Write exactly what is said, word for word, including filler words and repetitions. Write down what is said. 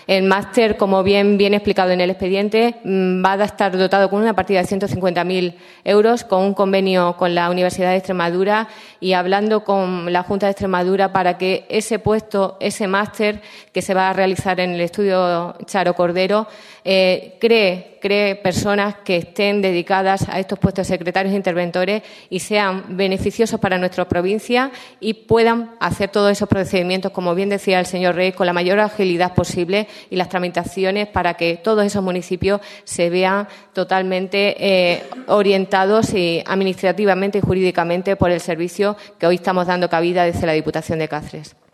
El máster, como bien viene explicado en el expediente, va a estar dotado con una partida de ciento cincuenta mil euros, con un convenio con la Universidad de Extremadura y hablando con la Junta de Extremadura para que ese puesto, ese máster que se va a realizar en el estudio Charo Cordero, eh, cree, cree personas que estén dedicadas a estos puestos de secretarios e interventores y sean beneficiosos para nuestra provincia y puedan hacer todos esos procedimientos, como bien decía el señor Rey, con la mayor agilidad posible y las tramitaciones para que todos esos municipios se vean totalmente eh, orientados y administrativamente y jurídicamente por el servicio que hoy estamos dando cabida desde la Diputación de Cáceres.